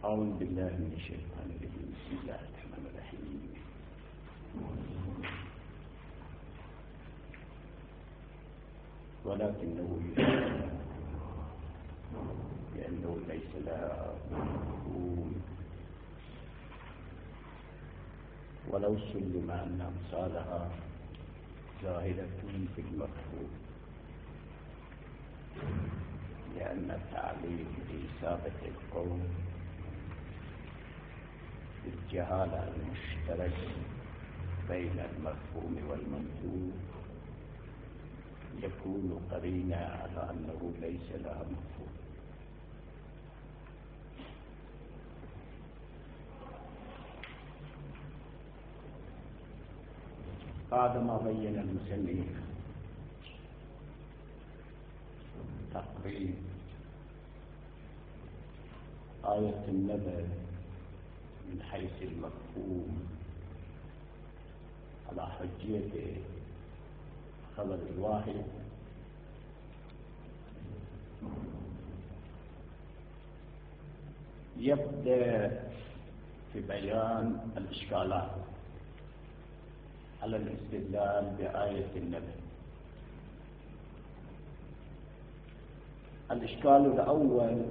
أعوذ بالله من الشيطان الرجيم. بسم الله الرحمن الرحيم. ولكنه يشاء لأنه ليس لها مفهوم، ولو سلم أن أمثالها ظاهرة في المفهوم، لأن التعليل بإصابة القول بالجهالة المشترك بين المفهوم والمنطوق يكون قرينا على أنه ليس لها مفهوم. بعدما بين المصنف تقريب آية النبأ من حيث المفهوم على حجية خبر الواحد، يبدأ في بيان الإشكالات على الاستدلال بآية النبأ. الإشكال الأول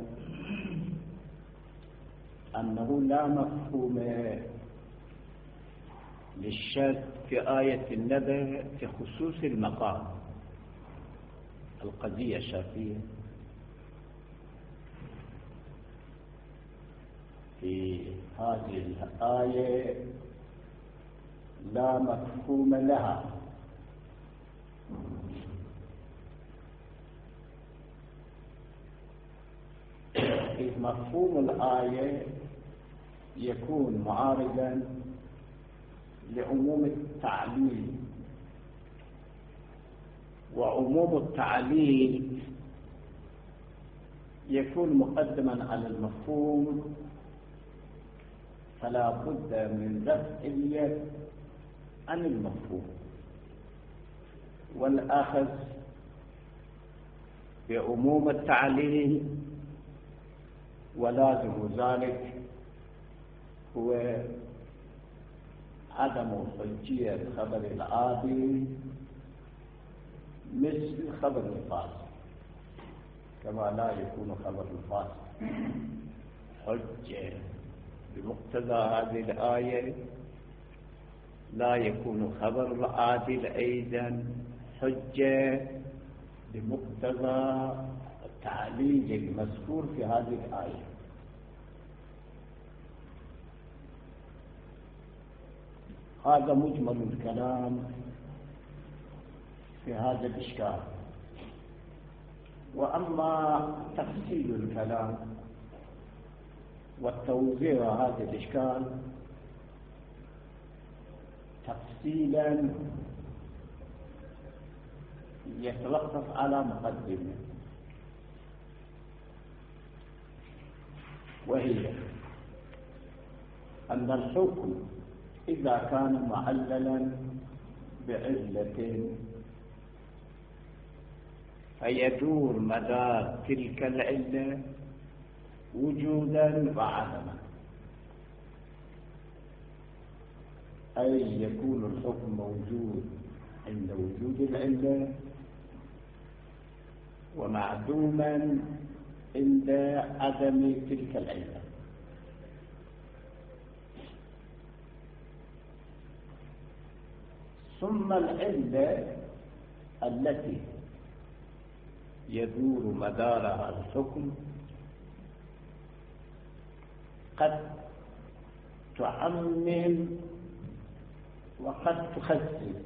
أنه لا مفهوم للشك في آية النبأ في خصوص المقام. القضية الشافية في هذه الآية لا مفهوم لها، إذ مفهوم الآية يكون معارضا لعموم التعليل، وعموم التعليل يكون مقدما على المفهوم، فلا بد من رفع اليد عن المفهوم والأخذ بعموم التعليل، ولازم ذلك هو عدم حجية خبر العادي مثل خبر الفاسق، كما لا يكون خبر الفاسق حجة بمقتضى هذه الآية، لا يكون خبر العادل أيضا حجة بمقتضى التعليل المذكور في هذه الآية. هذا مجمل الكلام في هذا الإشكال. وأما تفصيل الكلام والتوزيع هذا الإشكال تفصيلا يتوقف على مقدمة، وهي أن الحكم إذا كان معللا بعلة فيدور مدار تلك العلة وجودا وعدما، أي يكون الحكم موجود عند وجود العلة ومعدوما عند عدم تلك العلة. ثم العلة التي يدور مدارها الحكم قد تعمم وقد تخسر،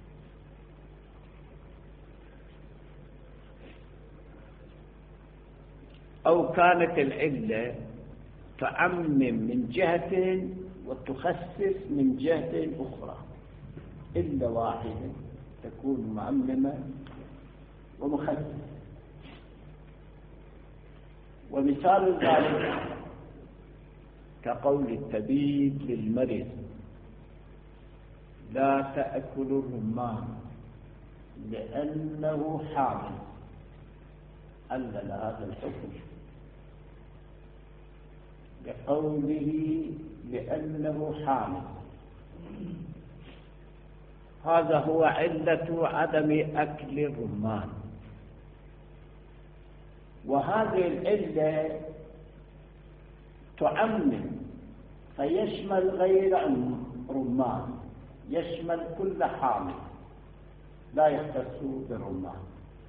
أو كانت العلة تعمم من جهة وتخسس من جهة أخرى، إلا واحدة تكون معممة ومخسسة. ومثال ذلك كقول الطبيب للمريض لا تأكل الرمان لأنه حامل، علل هذا الحكم لقوله لأنه حامل. هذا هو علة عدم أكل الرمان. وهذه العلة تعمم فيشمل غير رمان، يشمل كل حامل لا يختص بالرمان.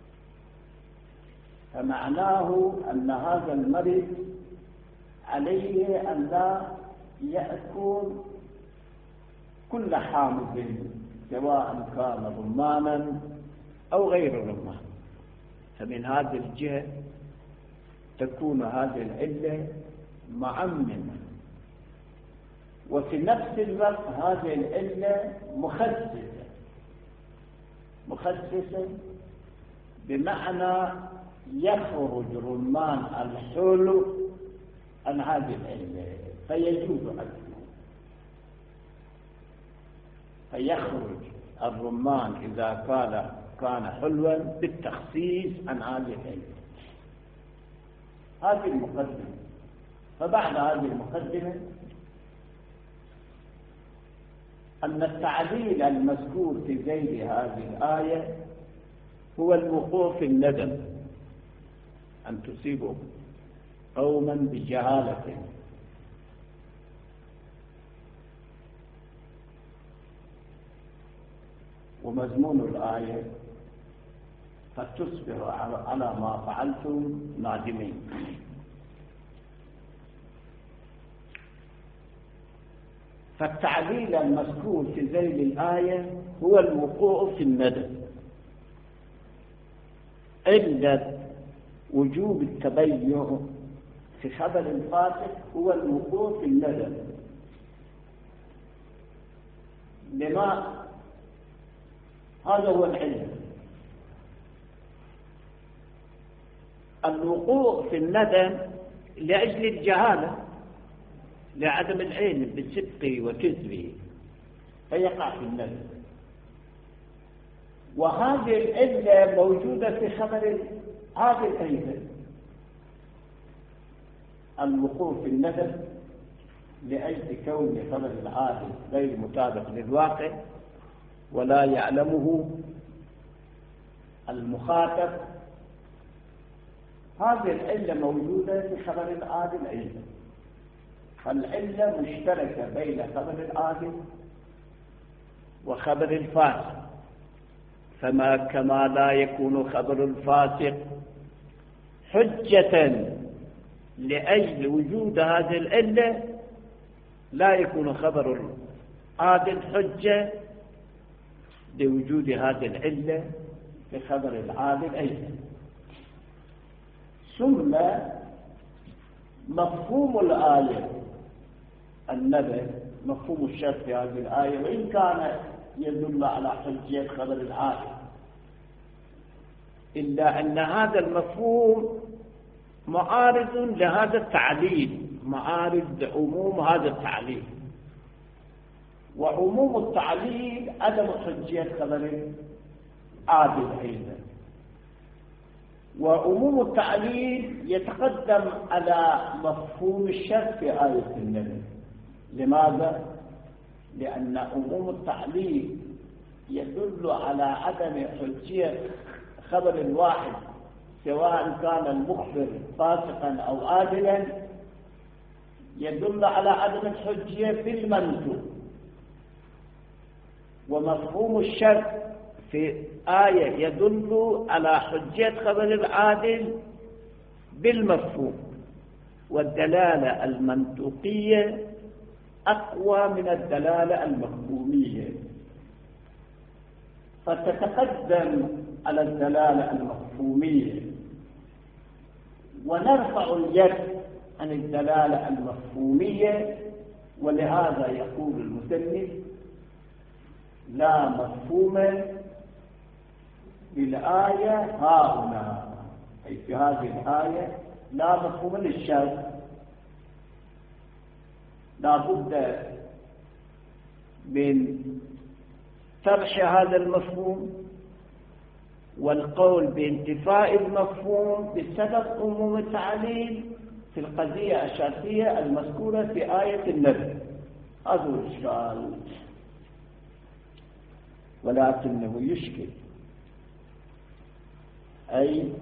فمعناه أن هذا المرض عليه أن لا يأكل كل حامل سواء كان رمانا أو غير رمان. فمن هذه الجهة تكون هذه العلة معممة، وفي نفس الوقت هذه العلة مخصصة بمعنى يخرج رمان الحلو عن هذه العلة فيجوز أكله. فيخرج الرمان إذا كان حلوا بالتخصيص عن هذه العلة. هذه المقدمة. فبعد هذه المقدمة أن التعليل المذكور في ذيل هذه الآية هو الوقوع في الندم أن تصيبوا قوما بجهالة، ومضمون الآية قد تصبحوا على ما فعلتم نادمين. فالتعليل المذكور في ذيل الآية هو الوقوع في الندم. علة وجوب التبيع في خبر الفاسق هو الوقوع في الندم. لما هذا هو العلم. الوقوع في الندم لأجل الجهالة، لعدم العلم بصدقه وكذبه فيقع في الندم. وهذه العلة موجودة في خبر عادل أيضا. الوقوع في الندم لأجل كون خبر العادل غير مطابق للواقع ولا يعلمه المخاطب. هذه العلة موجودة في خبر العادل أيضا. فالعلة مشتركة بين خبر العادل وخبر الفاسق. كما لا يكون خبر الفاسق حجة لأجل وجود هذه العلة، لا يكون خبر العادل حجة لوجود هذه العلة في خبر العادل أيضا. ثم مفهوم الآية النبي، مفهوم الشرط في هذه الآية وإن كان يدل على حجية خبر العادل، إلا أن هذا المفهوم معارض لهذا التعليل، معارض لعموم هذا التعليل. وعموم التعليل عدم حجية خبر عادل أيضا. وعموم التعليل يتقدم على مفهوم الشرط في آية النبي. لماذا؟ لأن عموم التعليل يدل على عدم حجية خبر الواحد سواء كان المخبر فاسقا أو عادلا، يدل على عدم الحجية في المنطق. ومفهوم الشرط في آية يدل على حجية خبر العادل بالمفهوم. والدلالة المنطقية أقوى من الدلالة المفهومية، فتتقدم على الدلالة المفهومية، ونرفع اليد عن الدلالة المفهومية. ولهذا يقول المصنف: لا مفهوم للآية هاهنا، أي في هذه الآية لا مفهوم للشرط. لا بد من طرح هذا المفهوم والقول بانتفاء المفهوم بسبب عموم التعليل، في القضية الشرطية المذكورة في آية النبي. هذا هو الإشكال، ولكنه يشكل، أي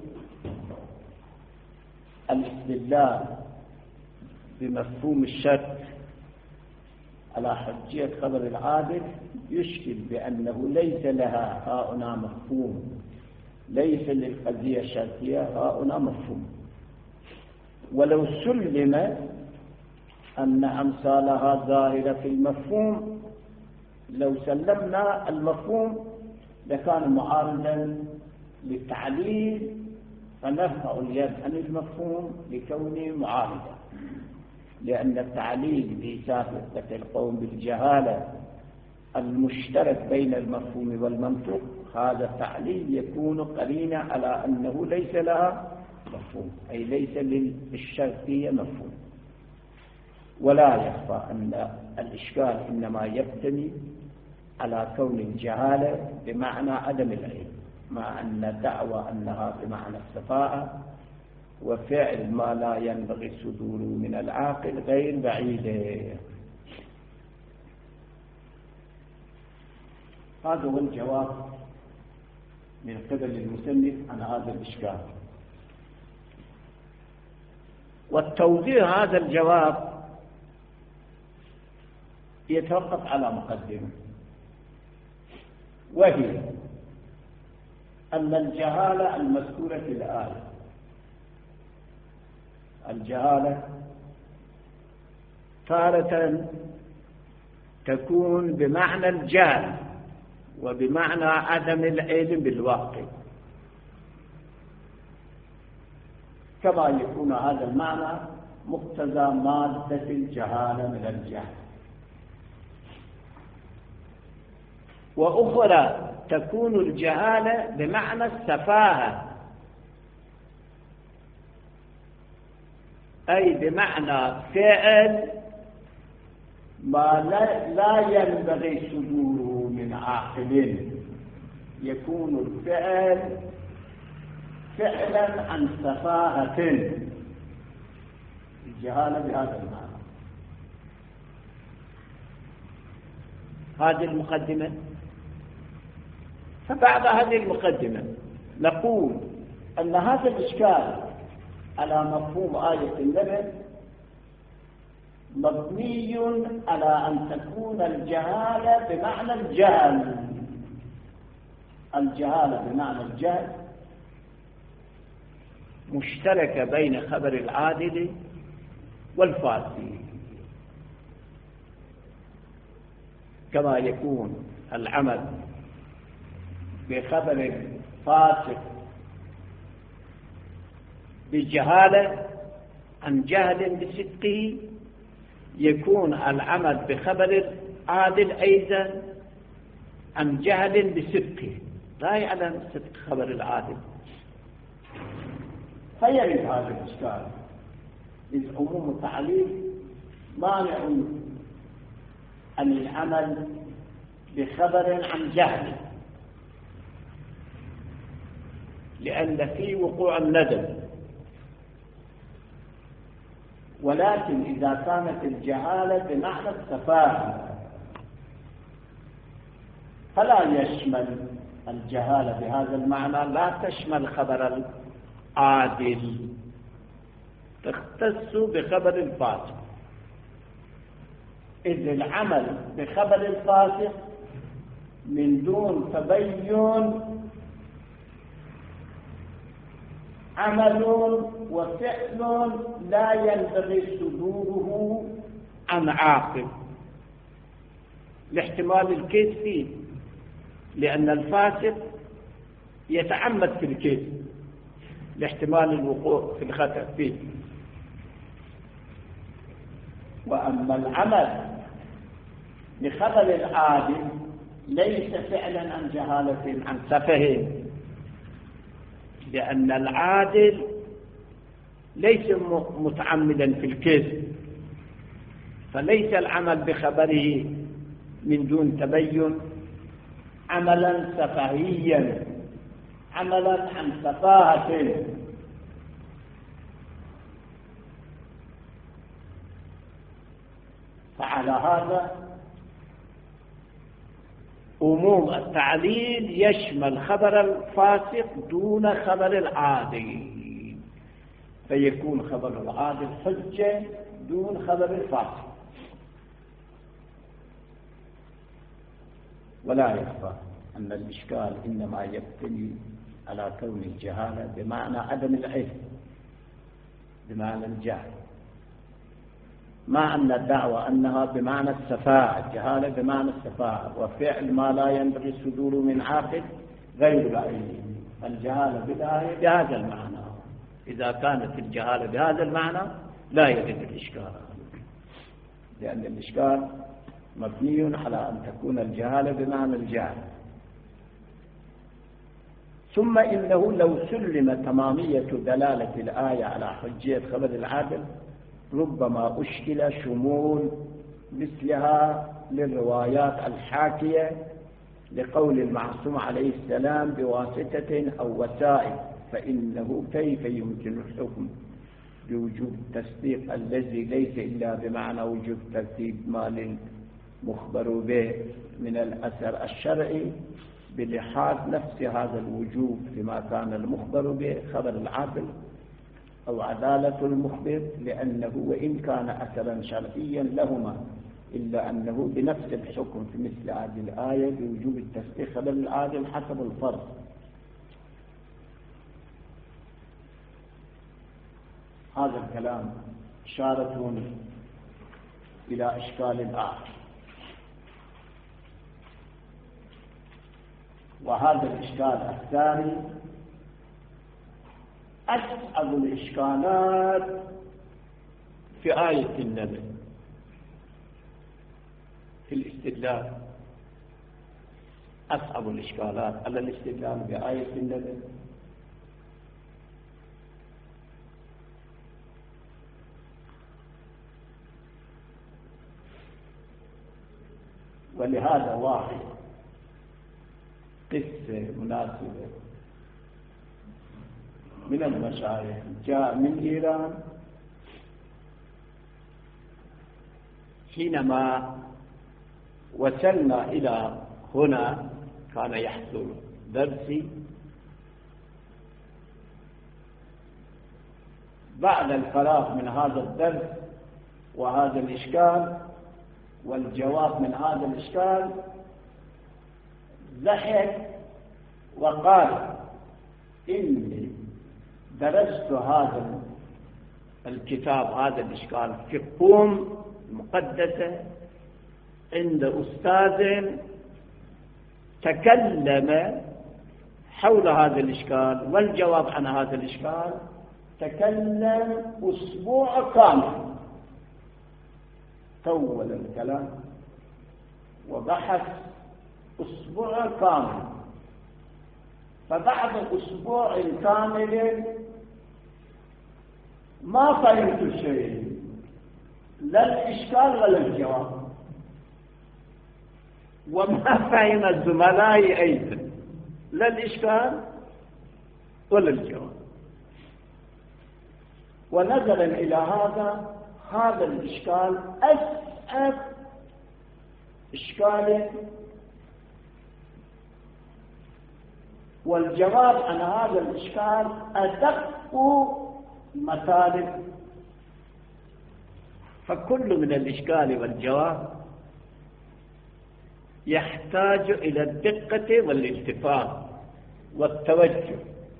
الاستدلال بمفهوم الشرط على حجية خبر العادل يشكل بأنه ليس لها هاهنا مفهوم، ليس للقضية الشرطية هاهنا مفهوم. ولو سلم أن أمثالها ظاهرة في المفهوم، لو سلمنا المفهوم لكان معارضا للتعليل، فنرفع اليد عن المفهوم لكونه معارضا، لأن التعليل بإثابة القوم بالجهالة المشترك بين المفهوم والمنطوق، هذا التعليل يكون قرينا على أنه ليس لها مفهوم، أي ليس للشرطية مفهوم. ولا يخفى أن الإشكال إنما يبتني على كون الجهالة بمعنى عدم العلم، مع أن دعوى أنها بمعنى السفاهة وفعل ما لا ينبغي صدوره من العاقل غير بعيدة. هذا هو الجواب من قبل المسلم عن هذا الإشكال. والتوضيح هذا الجواب يتوقف على مقدمة، وهي أن الجهالة المذكورة في الآية، الجهالة تارة تكون بمعنى الجهل وبمعنى عدم العلم بالواقع، كما يكون هذا المعنى مقتضى مادة الجهالة من الجهل. وأخرى تكون الجهالة بمعنى السفاهة، أي بمعنى فعل ما لا ينبغي صدوره من عاقل، يكون الفعل فعلا عن سفاهة، الجهالة بهذا المعنى. هذه المقدمة. فبعد هذه المقدمة نقول أن هذا الإشكال على مفهوم آية النبي مبني على أن تكون الجهالة بمعنى الجهل، الجهالة بمعنى الجهل مشتركة بين خبر العادل والفاسد، كما يكون العمل بخبر فاسد بجهالة عن جهل بصدقه، يكون العمل بخبر عادل أيضا عن جهل بصدقه، لا يعلم صدق خبر العادل. فيرد هذا الإشكال إذ عموم التعليل مانع عن العمل بخبر عن جهل، لأن فيه وقوع الندم. ولكن إذا كانت الجهالة بمعنى السفاهة فلا يشمل الجهالة بهذا المعنى، لا تشمل خبر العادل، تختص بخبر الفاسق. إذ العمل بخبر الفاسق من دون تبين عمل وفعل لا ينبغي صدوره عن عاقل، لاحتمال الكيد فيه، لأن الفاسق يتعمد في الكيد لاحتمال الوقوع في الخطأ فيه. وأما العمل بخبر العادل ليس فعلا عن جهالة عن سفه، لأن العادل ليس متعمدا في الكذب، فليس العمل بخبره من دون تبين عملا سفهيا، عملا عن سفاهة. فعلى هذا عموم التعليل يشمل خبر الفاسق دون خبر العادل، فيكون خبر العادل حجة دون خبر الفاسق. ولا يخفى أن الإشكال إنما يبتني على كون الجهالة بمعنى عدم العلم، بمعنى الجهل، مع أن الدعوة أنها بمعنى السفاهة، الجهالة بمعنى السفاهة، وفعل ما لا ينبغي الصدور من عاقل غير العلم. الجهالة بالآية بهذا المعنى، إذا كانت الجهالة بهذا المعنى لا يجد الإشكال، لأن الإشكال مبني على أن تكون الجهالة بمعنى الجهل. ثم إنه لو سلم تمامية دلالة الآية على حجية خبر العادل ربما أشكل شمول مثلها للروايات الحاكية لقول المعصوم عليه السلام بواسطة أو وسائل، فإنه كيف يمكن الحكم بوجوب التصديق الذي ليس إلا بمعنى وجوب ترتيب ما للمخبر به من الأثر الشرعي بلحاظ نفس هذا الوجوب فيما كان المخبر به خبر العادل أو عدالة المخبر، لأنه وإن كان أثرا شرعيا لهما إلا أنه بنفس الحكم في مثل هذه الآية بوجوب التصديق خبر العادل حسب الفرض. هذا الكلام إشارة إلى إشكال آخر، وهذا الإشكال الثاني أصعب الإشكالات في آية النبي في الاستدلال، أصعب الإشكالات على الاستدلال بآية النبي. ولهذا واحد قصة مناسبة من المشايخ جاء من إيران، حينما وصلنا إلى هنا كان يحصل درسي. بعد الفراغ من هذا الدرس وهذا الإشكال والجواب من هذا الإشكال ضحك وقال إني درست هذا الكتاب هذا الإشكال في قوم مقدسة عند أستاذ تكلم حول هذا الإشكال والجواب عن هذا الإشكال، تكلم أسبوع كامل، طول الكلام وبحث أسبوع كامل. فبعد أسبوع كامل ما فهمت شيء، لا الإشكال ولا الجواب، وما فهم الزملاء أيضا لا الإشكال ولا الجواب. ونظرا إلى هذا الإشكال أصعب إشكال، والجواب عن هذا الإشكال أدق مطالب. فكل من الإشكال والجواب يحتاج إلى الدقة والالتفات والتوجه.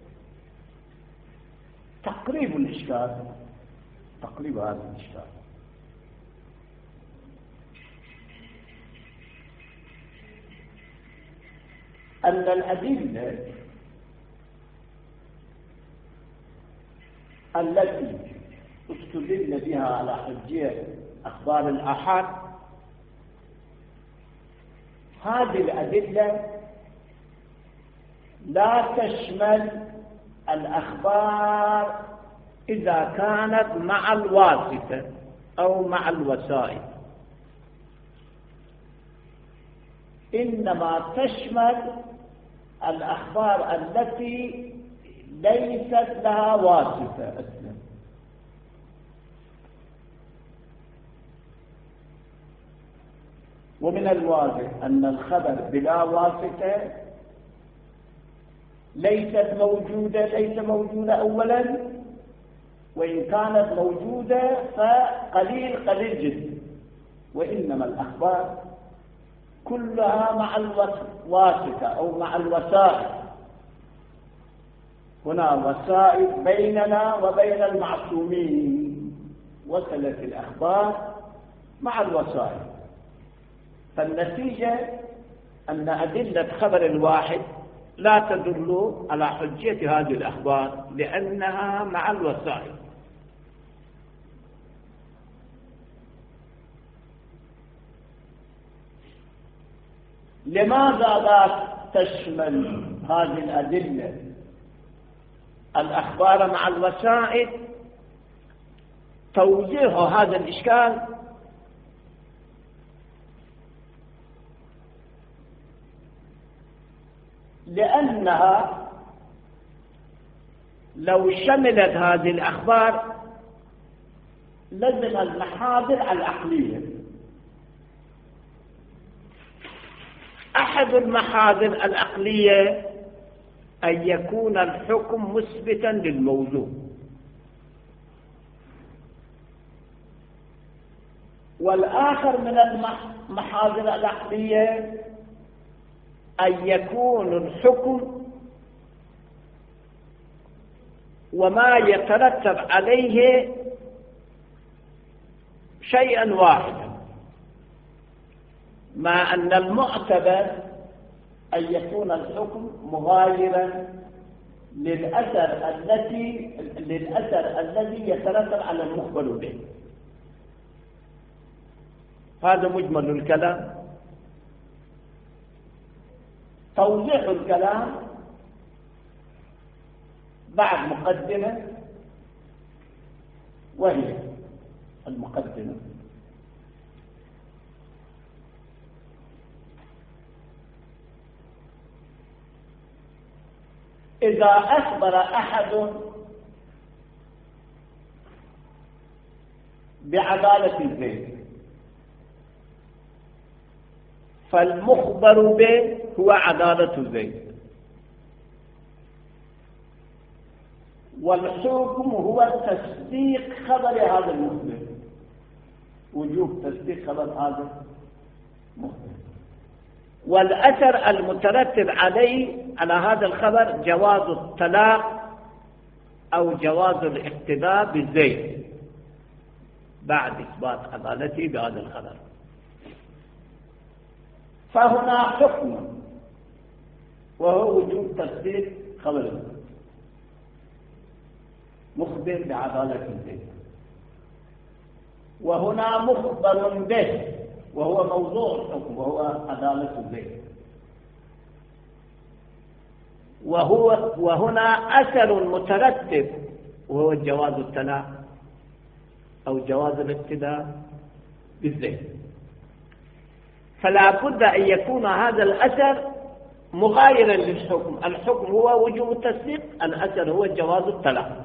تقريب الإشكال، تقريب هذا الإشكال، أن الأدلة التي استدل بها على حجية أخبار الآحاد، هذه الأدلة لا تشمل الأخبار إذا كانت مع الواسطة أو مع الوسائل، إنما تشمل الأخبار التي ليست لها واسطة أصلا. ومن الواضح أن الخبر بلا واسطة ليس موجودة أولا، وإن كانت موجودة فقليل جدا، وإنما الأخبار كلها مع الواسطة أو مع الوسائط. هنا وسائط بيننا وبين المعصومين، وصلت الأخبار مع الوسائط. فالنتيجة أن أدلة خبر الواحد لا تدل على حجية هذه الأخبار لأنها مع الوسائط. لماذا لا تشمل هذه الأدلة الأخبار مع الوسائط؟ توجيه هذا الإشكال لأنها لو شملت هذه الأخبار لزم المحاذر العقلية. أحد المحاذر العقلية أن يكون الحكم مثبتا للموضوع، والآخر من المحاذر العقلية أن يكون الحكم وما يترتب عليه شيئا واحدا، مع أن المعتبر أن يكون الحكم مغايرا للأثر الذي يترتب على المخبر به. هذا مجمل الكلام. توضيح الكلام بعد مقدمة، وهي المقدمة: إذا أخبر أحد بعدالة الزيد فالمخبر به هو عدالة زيد، والحكم هو تصديق خبر هذا المخبر، وجوب تصديق خبر هذا المخبر، والأثر المترتب عليه على هذا الخبر جواز الطلاق أو جواز الاقتداء بالزيد بعد إثبات عدالته بهذا الخبر. فهنا حكم وهو وجوب تصديق خبر مخبر بعدالة الزيد، وهنا مخبر به وهو موضوع الحكم وهو عدالة الزيد، وهنا أثر مترتب وهو جواز الطلاق أو جواز الاقتداء بالزيد. فلا بد أن يكون هذا الأثر مغايرا للحكم. الحكم هو وجوب التصديق، الأثر هو جواز الطلاق،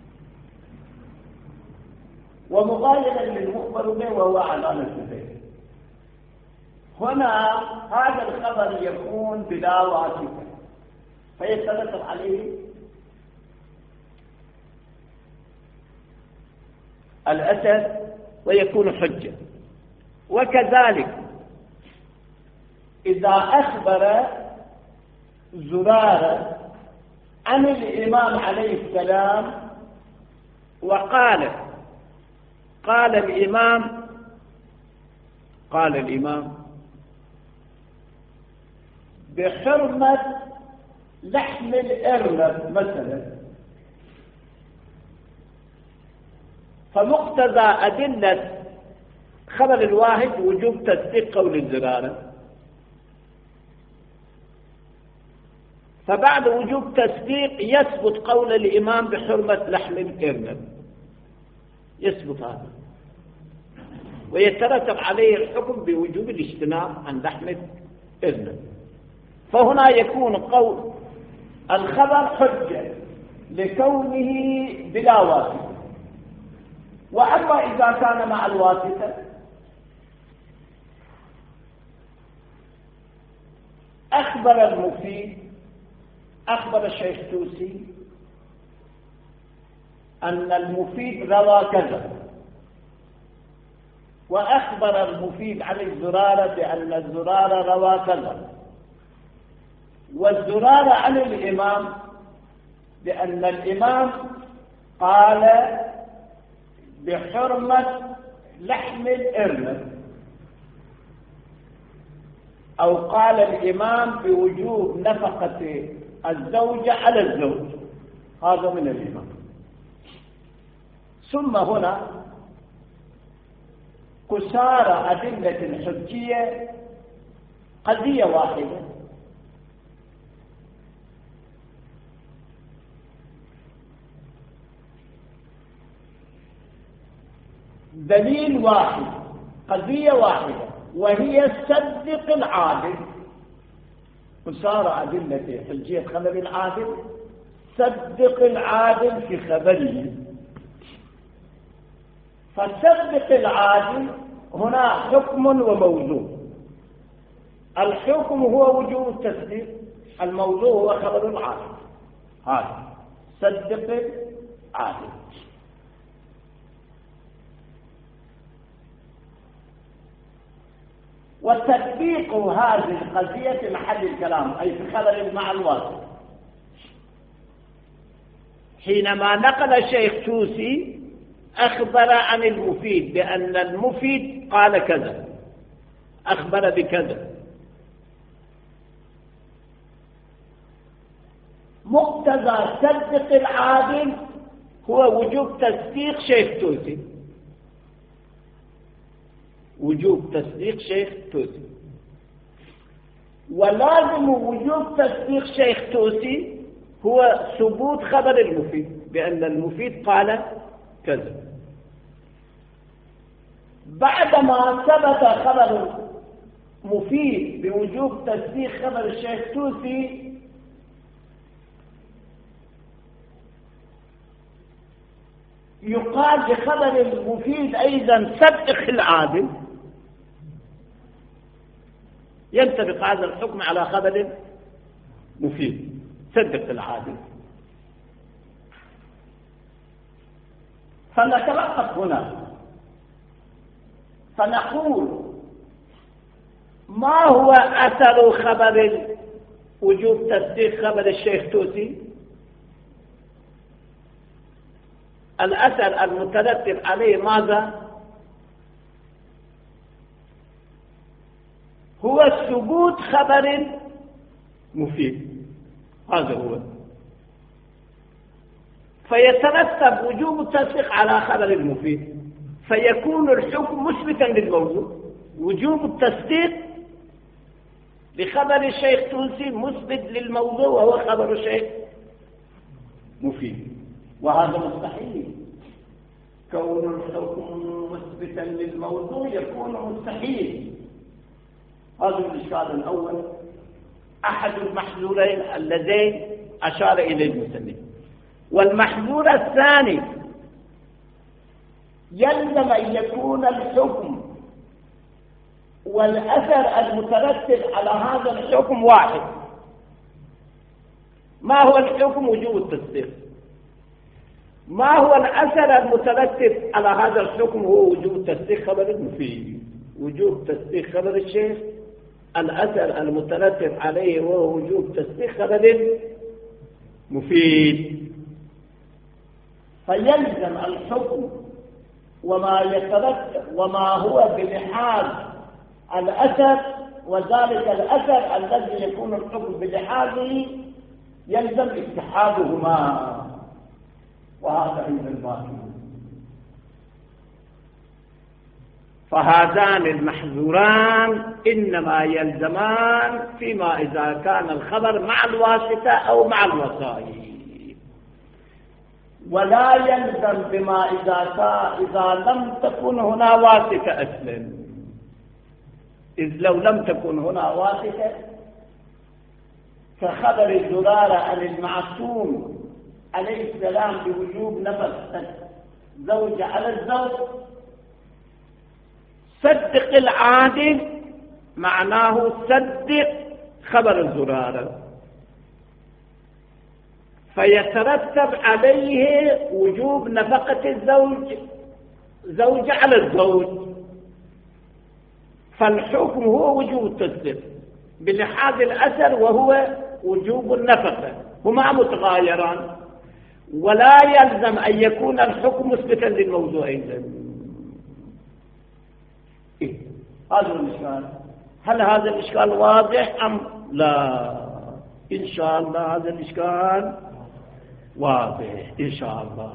ومغايرا للمخبر به وهو عدالة الزيد. هنا هذا الخبر يكون بلا واسطة فيترتب عليه الأثر ويكون حجة. وكذلك إذا أخبر زرارة عن الإمام عليه السلام وقال الإمام بحرمة لحم الأرنب مثلا، فمقتضى أدلة خبر الواحد وجوب تصديق قول الزرارة، فبعد وجوب تصديق يثبت قول الإمام بحرمة لحم الأرنب، يثبت هذا ويترتب عليه الحكم بوجوب الاجتناب عن لحم الأرنب. فهنا يكون قول الخبر حجة لكونه بلا واسطة. وأما إذا كان مع الواسطة أخبر المفيد، أخبر الشيخ توسي أن المفيد روى كذا، وأخبر المفيد عن الزرارة بأن الزرارة روى كذا، والزرارة عن الإمام بأن الإمام قال بحرمة لحم الإرنب، أو قال الإمام بوجوب نفقة الزوجة على الزوج، هذا من الإمام. ثم هنا كسار أدلة الحجية قضية واحدة، دليل واحد، قضية واحدة، وهي صدق العادل. كسار أدلة حجية خبر العادل، صدق العادل في خبره. فصدق العادل هنا حكم وموضوع. الحكم هو وجوب التصديق، الموضوع هو خبر العادل. هذا صدق العادل. وتطبيق هذه القضية في محل الكلام أي في خبر مع الواقع. حينما نقل الشيخ توسي أخبر عن المفيد بأن المفيد قال كذا، أخبر بكذا، مقتضى صدق العادل هو وجوب تصديق شيخ توسي، وجوب تصديق شيخ توسي. ولازم وجوب تصديق شيخ توسي هو ثبوت خبر المفيد بأن المفيد قال كذا. بعدما ثبت خبر مفيد بوجوب تصديق خبر الشيخ توسي، يقال لخبر المفيد أيضا صدق العادل، ينطبق هذا الحكم على خبر مفيد، صدق العادل. فنتوقف هنا فنقول ما هو أثر خبر وجوب تصديق خبر الشيخ توسي؟ الأثر المترتب عليه ماذا؟ هو ثبوت خبر مفيد، هذا هو. فيترتب وجوب التصديق على خبر المفيد، فيكون الحكم مثبتا للموضوع. وجوب التصديق بخبر الشيخ توسي مثبت للموضوع وهو خبر الشيخ مفيد، وهذا مستحيل. كون الحكم مثبتا للموضوع يكون مستحيل. هذا الإشكال الأول، أحد المحذورين اللذين أشار إليه المسلم. والمحذور الثاني، يلزم أن يكون الحكم والأثر المترتب على هذا الحكم واحد. ما هو الحكم؟ وجوب التصديق. ما هو الأثر المترتب على هذا الحكم؟ هو وجوب تصديق خبر المفيد. وجوب تصديق خبر الشيخ، الأثر المترتب عليه هو وجوب تصديق خبر مفيد. فيلزم الحكم وما يترتب وما هو بلحاظ الأثر، وذلك الأثر الذي يكون الحكم بلحاظه يلزم اتحادهما، وهذا عند الباطل. فهذان المحذوران إنما يلزمان فيما إذا كان الخبر مع الواسطة أو مع الوسائط، ولا يلزم بما إذا لم تكن هنا واسطة أصلا. إذ لو لم تكن هنا واسطة كخبر الزرارة عن المعصوم عليه السلام بوجوب نفقة الزوجة على الزوج، صدق العادل معناه صدق خبر الزرارة، فيترتب عليه وجوب نفقة الزوج على الزوج، فالحكم هو وجوب التصديق بلحاظ الأثر وهو وجوب النفقة، هما متغايران، ولا يلزم أن يكون الحكم مثبتا للموضوع أيضا. هذا الإشكال. هل هذا الإشكال واضح أم لا؟ إن شاء الله هذا الإشكال واضح إن شاء الله.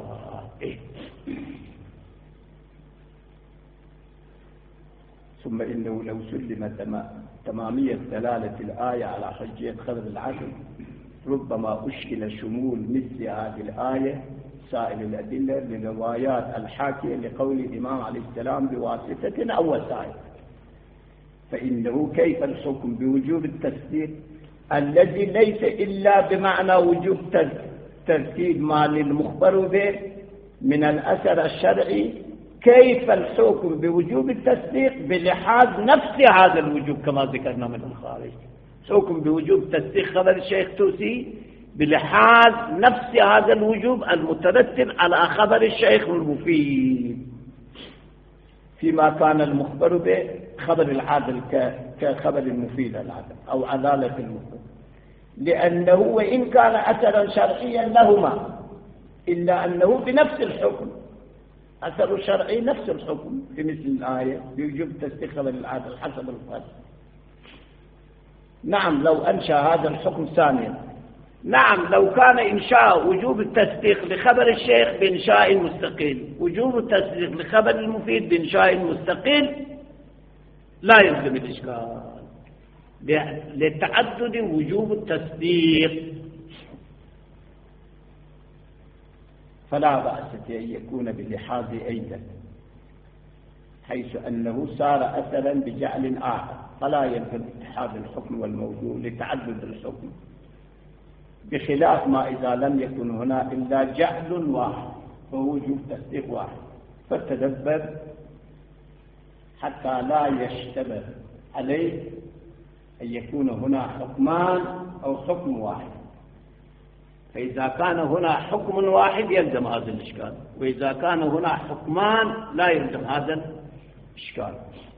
ثم إنه لو سلم تمامية دلالة الآية على حجية خبر العدل ربما أشكل شمول مثل هذه الآية سائر الأدلة للروايات الحاكية لقول الإمام عليه السلام بواسطة أو وسائل، فإنه كيف الحكم بوجوب التصديق الذي ليس إلا بمعنى وجوب ترتيب ما للمخبر به من الأثر الشرعي، كيف الحكم بوجوب التصديق بلحاظ نفس هذا الوجوب كما ذكرنا من الخارج؟ حكم بوجوب تصديق خبر الشيخ توسي بلحاظ نفس هذا الوجوب المترتب على خبر الشيخ المفيد فيما كان المخبر به خبر العادل كخبر المفيد العادل أو عدالة المخبر، لأنه وإن كان أثرا شرعيا لهما إلا أنه بنفس الحكم، أثر شرعي نفس الحكم في مثل الآية بوجوب تصديق خبر العادل حسب الفصل. نعم لو أنشأ هذا الحكم ثانيا، نعم لو كان إنشاء وجوب التصديق لخبر الشيخ بإنشاء مستقل، وجوب التصديق لخبر المفيد بإنشاء مستقل لا يلزم الإشكال لتعدد وجوب التصديق، فلا بأس أن يكون باللحاظ أيضا، حيث أنه صار أثرا بجعل آخر، فلا يلزم اتحاد الحكم والموضوع لتعدد الحكم، بخلاف ما إذا لم يكن هنا إلا جعل واحد وهو وجوب تصديق واحد، فالتدبر حتى لا يشتبه عليه أن يكون هنا حكمان أو حكم واحد، فإذا كان هنا حكم واحد يلزم هذا الإشكال، وإذا كان هنا حكمان لا يلزم هذا الإشكال.